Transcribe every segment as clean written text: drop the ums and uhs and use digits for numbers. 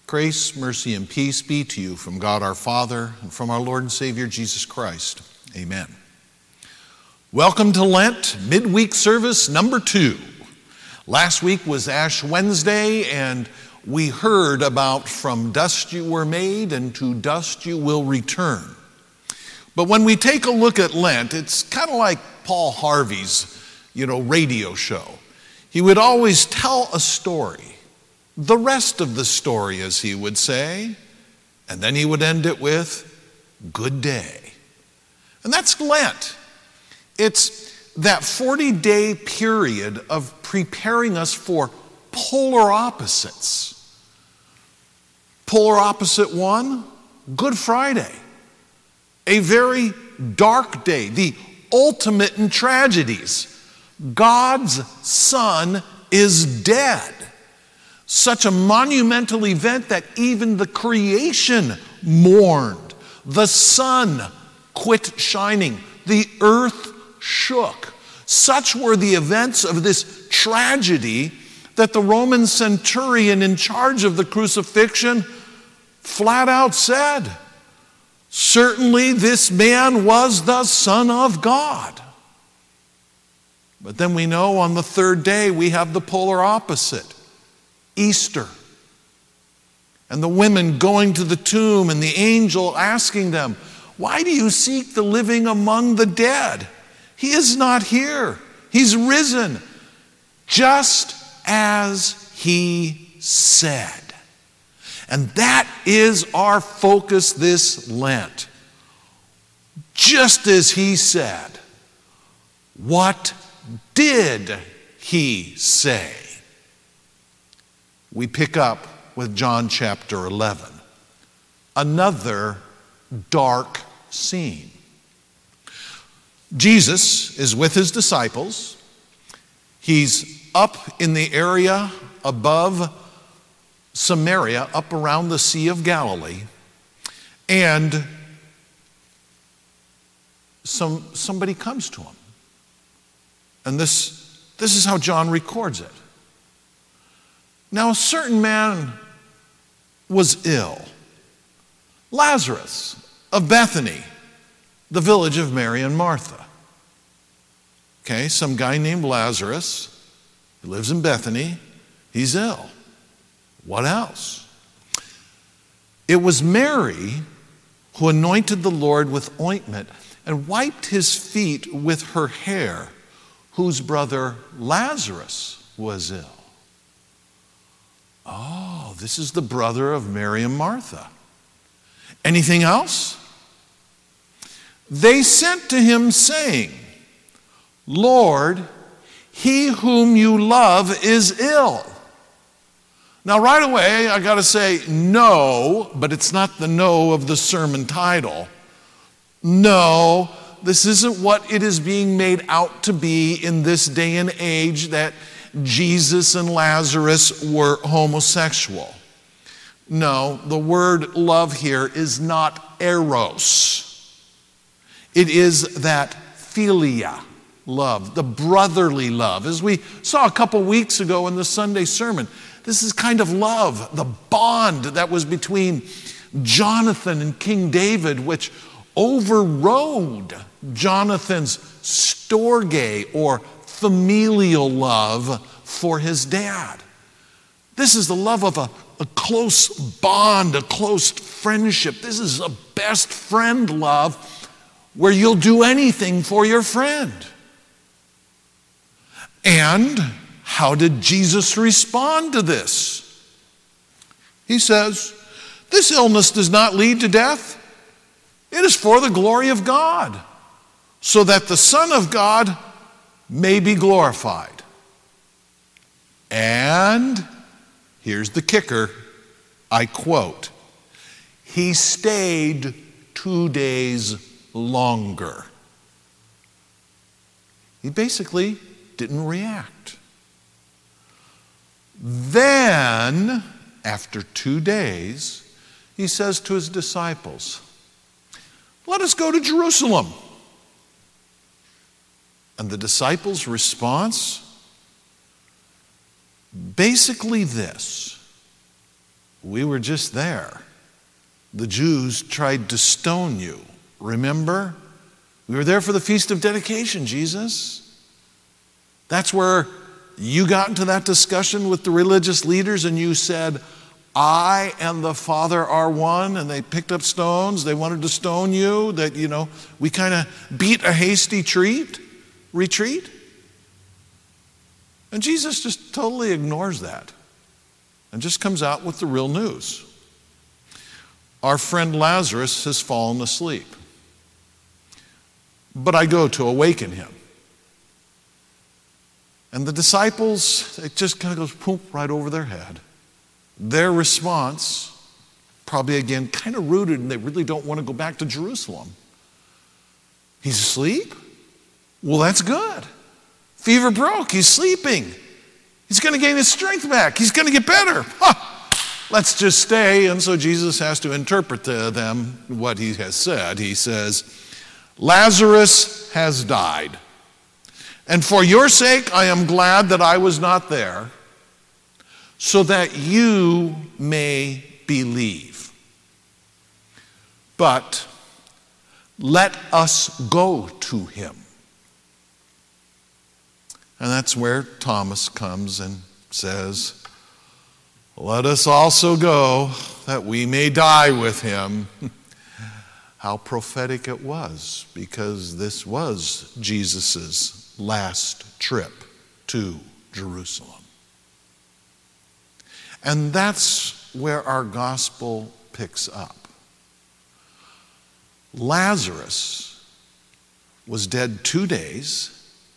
Grace, mercy, and peace be to you from God our Father and from our Lord and Savior Jesus Christ. Amen. Welcome to Lent, midweek service number 2. Last week was Ash Wednesday, and we heard about from dust you were made and to dust you will return. But when we take a look at Lent, it's kind of like Paul Harvey's, radio show. He would always tell a story, the rest of the story, as he would say, and then he would end it with, good day. And that's Lent. It's that 40-day period of preparing us for polar opposites. Polar opposite one, Good Friday. A very dark day, the ultimate in tragedies. God's Son is dead. Such a monumental event that even the creation mourned. The sun quit shining. The earth shook. Such were the events of this tragedy that the Roman centurion in charge of the crucifixion flat out said, "Certainly this man was the Son of God." But then we know on the third day we have the polar opposite. Easter. And the women going to the tomb and the angel asking them, "Why do you seek the living among the dead? He is not here. He's risen, just as he said." And that is our focus this Lent. Just as he said. What did he say? We pick up with John chapter 11. Another dark scene. Jesus is with his disciples. He's up in the area above Samaria, up around the Sea of Galilee. And somebody comes to him. And this is how John records it. Now, a certain man was ill, Lazarus of Bethany, the village of Mary and Martha. Okay, some guy named Lazarus, he lives in Bethany, he's ill. What else? It was Mary who anointed the Lord with ointment and wiped his feet with her hair, whose brother Lazarus was ill. Oh, this is the brother of Mary and Martha. Anything else? They sent to him saying, "Lord, he whom you love is ill." Now, right away, I got to say no, but it's not the no of the sermon title. No, this isn't what it is being made out to be in this day and age, that Jesus and Lazarus were homosexual. No, the word love here is not eros. It is that philia love, the brotherly love. As we saw a couple weeks ago in the Sunday sermon, this is kind of love, the bond that was between Jonathan and King David, which overrode Jonathan's storge or familial love for his dad. This is the love of a close bond, a close friendship. This is a best friend love where you'll do anything for your friend. And how did Jesus respond to this? He says, "This illness does not lead to death. It is for the glory of God, so that the Son of God may be glorified." And here's the kicker, I quote, "He stayed 2 days longer." He basically didn't react. Then, after 2 days, he says to his disciples, "Let us go to Jerusalem." And the disciples' response, basically this: We were just there. The Jews tried to stone you. Remember? We were there for the Feast of Dedication, Jesus. That's where you got into that discussion with the religious leaders and you said, I and the Father are one, and they picked up stones. They wanted to stone you, that, we kind of beat a hasty retreat. And Jesus just totally ignores that and just comes out with the real news. Our friend Lazarus has fallen asleep, but I go to awaken him. And the disciples, it just kind of goes poop right over their head. Their response, probably again kind of rooted, and they really don't want to go back to Jerusalem. He's asleep? Well, that's good. Fever broke. He's sleeping. He's going to gain his strength back. He's going to get better. Let's just stay. And so Jesus has to interpret to them what he has said. He says, Lazarus has died. And for your sake, I am glad that I was not there, so that you may believe. But let us go to him. And that's where Thomas comes and says, let us also go that we may die with him. How prophetic it was, because this was Jesus' last trip to Jerusalem. And that's where our gospel picks up. Lazarus was dead 2 days.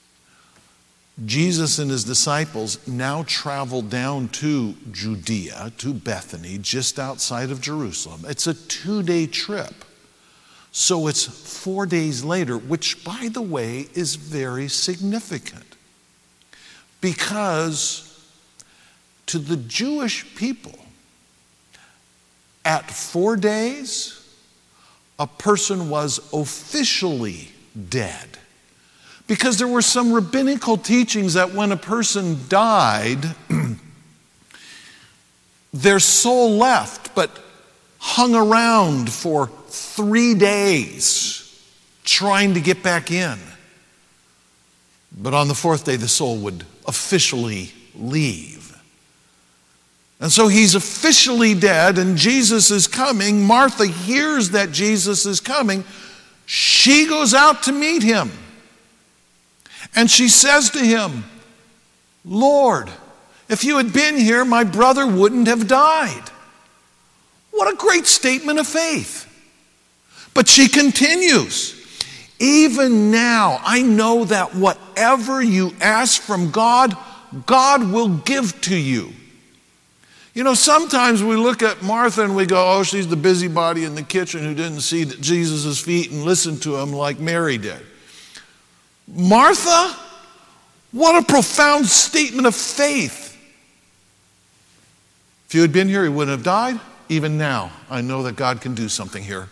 Jesus and his disciples now travel down to Judea, to Bethany, just outside of Jerusalem. It's a 2-day trip. So it's 4 days later, which, by the way, is very significant. Because to the Jewish people, at 4 days, a person was officially dead. Because there were some rabbinical teachings that when a person died, their soul left, but hung around for 3 days trying to get back in. But on the 4th day, the soul would officially leave. And so he's officially dead, and Jesus is coming. Martha hears that Jesus is coming. She goes out to meet him. And she says to him, Lord, if you had been here, my brother wouldn't have died. What a great statement of faith. But she continues, even now, I know that whatever you ask from God, God will give to you. You know, sometimes we look at Martha and we go, oh, she's the busybody in the kitchen who didn't see Jesus' feet and listen to him like Mary did. Martha, what a profound statement of faith. If you had been here, he wouldn't have died. Even now, I know that God can do something here.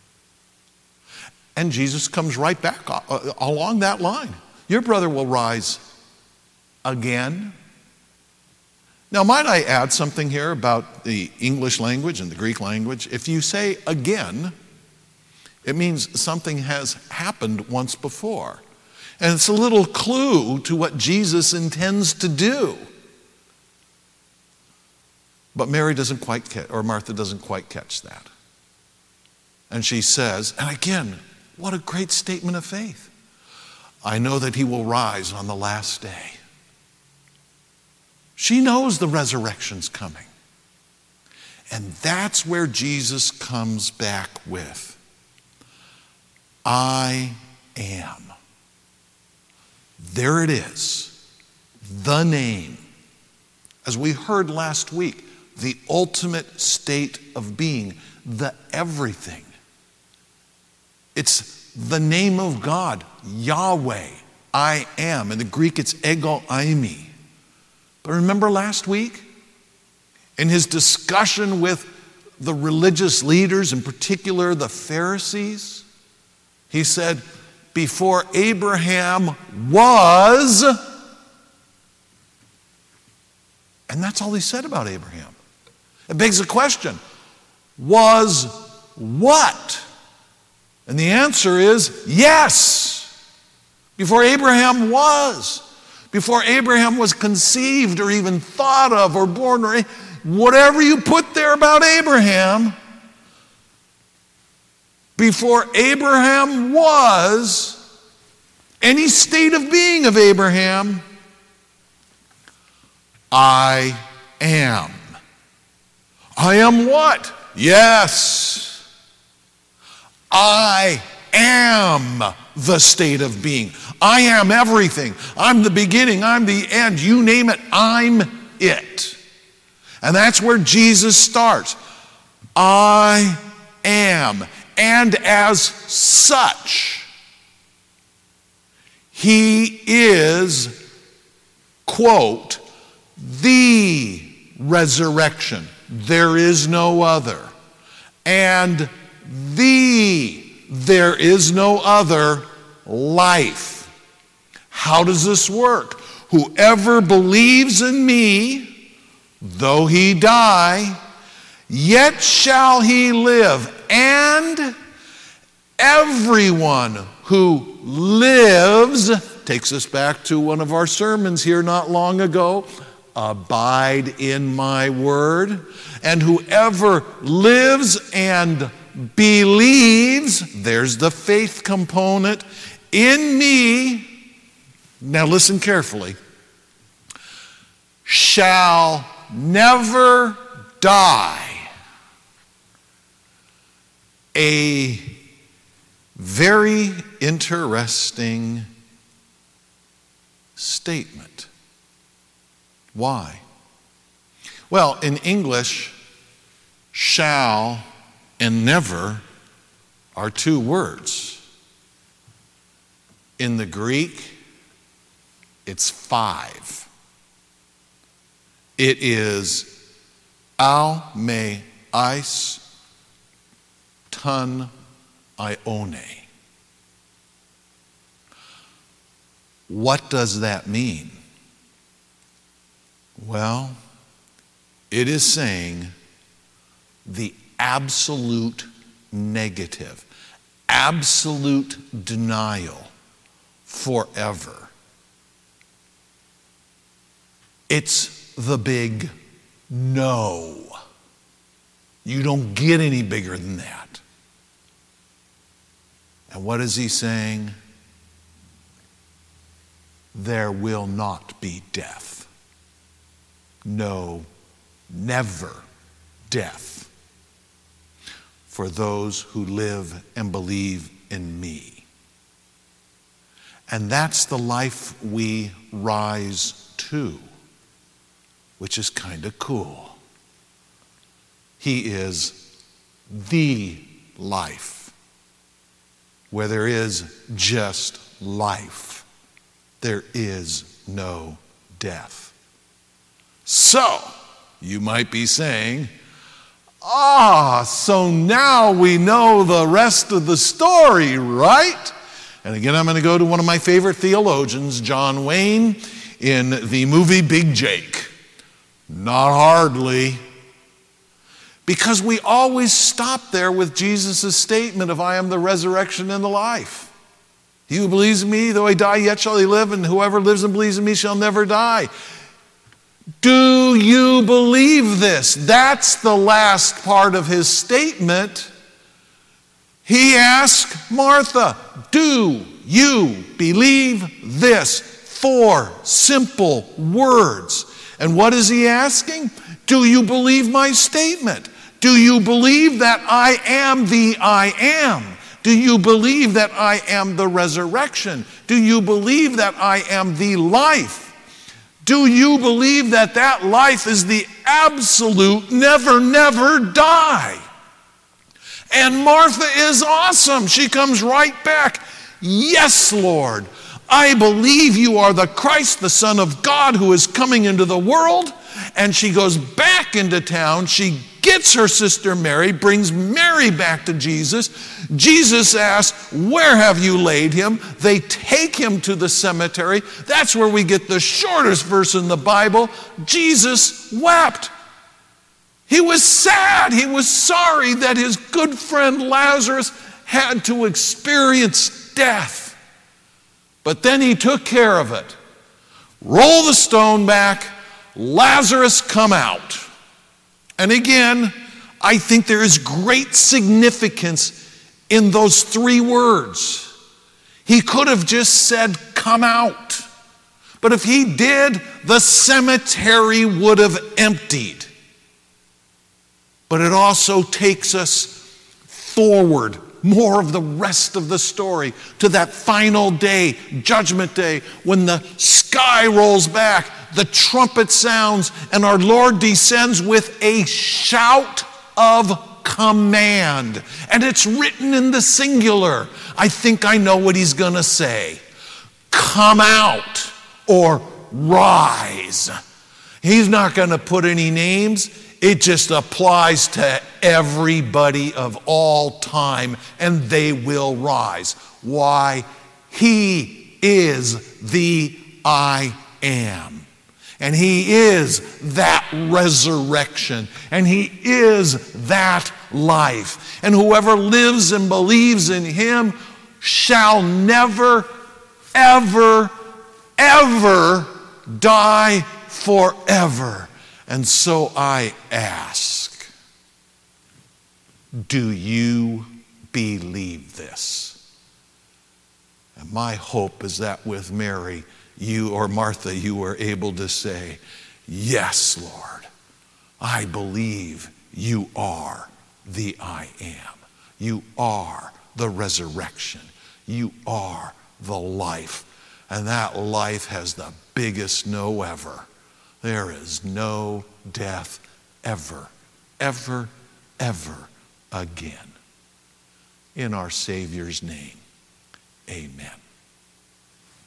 And Jesus comes right back along that line. Your brother will rise again. Now, might I add something here about the English language and the Greek language? If you say again, it means something has happened once before. And it's a little clue to what Jesus intends to do. But Mary doesn't quite catch, or Martha doesn't quite catch that. And she says, and again, what a great statement of faith. I know that he will rise on the last day. She knows the resurrection's coming. And that's where Jesus comes back with, I am. There it is, the name. As we heard last week, the ultimate state of being, the everything. It's the name of God, Yahweh, I am. In the Greek, it's ego eimi. But remember last week, in his discussion with the religious leaders, in particular the Pharisees, he said, before Abraham was, and that's all he said about Abraham. It begs the question, was what? And the answer is yes. Before Abraham was. Before Abraham was conceived or even thought of or born or whatever you put there about Abraham, before Abraham was, any state of being of Abraham, I am. I am what? Yes. I am the state of being. I am everything. I'm the beginning. I'm the end. You name it, I'm it. And that's where Jesus starts. I am. And as such, he is, quote, the resurrection. There is no other. And there is no other life. How does this work? Whoever believes in me, though he die, yet shall he live. And everyone who lives, takes us back to one of our sermons here not long ago, abide in my word. And whoever lives and believes, there's the faith component, in me, now listen carefully, shall never die. A very interesting statement. Why? Well, in English, shall and never are two words. In the Greek, it's 5. It is al me eis ton ione. What does that mean? Well, it is saying the absolute negative, absolute denial forever. It's the big no. You don't get any bigger than that. And what is he saying? There will not be death. No, never death for those who live and believe in me. And that's the life we rise to, which is kind of cool. He is the life, where there is just life. There is no death. So, you might be saying, so now we know the rest of the story, right? And again, I'm going to go to one of my favorite theologians, John Wayne, in the movie Big Jake. Not hardly. Because we always stop there with Jesus' statement of, I am the resurrection and the life. He who believes in me, though he die, yet shall he live, and whoever lives and believes in me shall never die. Do you believe this? That's the last part of his statement. He asked Martha, do you believe this? 4 simple words. And what is he asking? Do you believe my statement? Do you believe that I am the I am? Do you believe that I am the resurrection? Do you believe that I am the life? Do you believe that that life is the absolute never, never die? And Martha is awesome. She comes right back. Yes, Lord. I believe you are the Christ, the Son of God, who is coming into the world. And she goes back into town. She gets her sister Mary, brings Mary back to Jesus. Jesus asks, where have you laid him? They take him to the cemetery. That's where we get the shortest verse in the Bible. Jesus wept. He was sad. He was sorry that his good friend Lazarus had to experience death. But then he took care of it. Roll the stone back. Lazarus, come out. And again, I think there is great significance in those three words. He could have just said, come out. But if he did, the cemetery would have emptied. But it also takes us forward, more of the rest of the story, to that final day, Judgment Day, when the sky rolls back, the trumpet sounds, and our Lord descends with a shout of command. And it's written in the singular. I think I know what he's going to say. Come out, or rise. He's not going to put any names. It just applies to everybody of all time, and they will rise. Why? He is the I am. And he is that resurrection. And he is that life. And whoever lives and believes in him shall never, ever, ever die forever. And so I ask, do you believe this? And my hope is that with Mary, you or Martha, you were able to say, yes, Lord, I believe you are the I am. You are the resurrection. You are the life. And that life has the biggest no ever. There is no death ever, ever, ever again. In our Savior's name, amen.